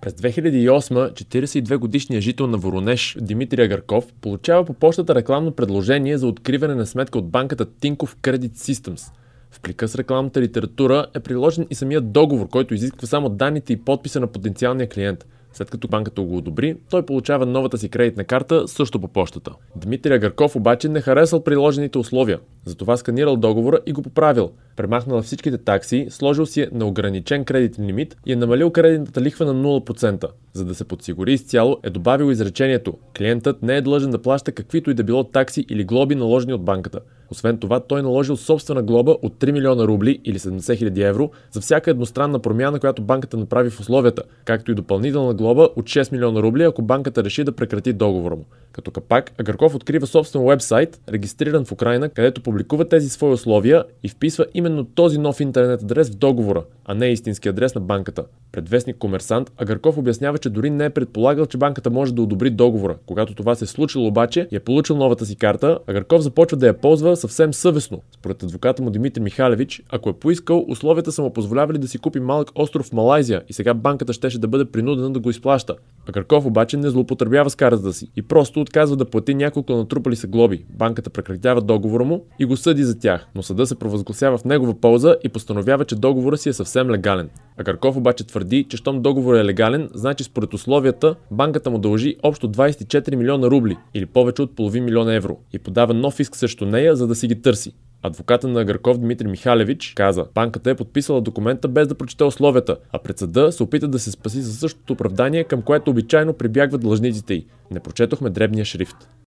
През 2008 42-годишният жител на Воронеж Димитри Агарков получава по пощата рекламно предложение за откриване на сметка от банката Tinkoff Credit Systems. В плика с рекламната литература е приложен и самият договор, който изисква само данните и подписа на потенциалния клиент. След като банката го одобри, той получава новата си кредитна карта също по пощата. Димитри Агарков обаче не харесал приложените условия, затова сканирал договора и го поправил. Премахнал всичките такси, сложил си неограничен кредитен лимит и е намалил кредитната лихва на 0%. За да се подсигури изцяло, е добавил изречението: клиентът не е длъжен да плаща каквито и да било такси или глоби, наложени от банката. Освен това, той наложил собствена глоба от 3 милиона рубли или 70 000 евро за всяка едностранна промяна, която банката направи в условията, както и допълнителна глоба от 6 милиона рубли, ако банката реши да прекрати договора му. Като капак, Агарков открива собствен уебсайт, регистриран в Украйна, където публикува тези свои условия и вписва именно този нов интернет адрес в договора, а не истински адрес на банката. Пред вестник Комерсант, Агарков обяснява, че дори не е предполагал, че банката може да одобри договора. Когато това се е случило обаче и е получил новата си карта, Агарков започва да я ползва съвсем съвестно. Според адвоката му Димитър Михалевич, ако е поискал, условията са му позволявали да си купи малък остров в Малайзия и сега банката щеше да бъде принудена да го изплаща. Агарков обаче не злоупотребява с картата си и просто отказва да плати няколко натрупали се глоби. Банката прекратява договора му и го съди за тях, но съда се провъзгласява в негова полза и постановява, че договорът си е съвсем легален. Агарков обаче твърди, че щом договорът е легален, значи според условията банката му дължи общо 24 милиона рубли или повече от половин милион евро и подава нов иск срещу нея, за да си ги търси. Адвоката на Агарков Димитър Михалевич каза: банката е подписала документа без да прочете условията, а пред съда се опита да се спаси със същото оправдание, към което обичайно прибягват длъжниците й. Не прочетохме дребния шрифт.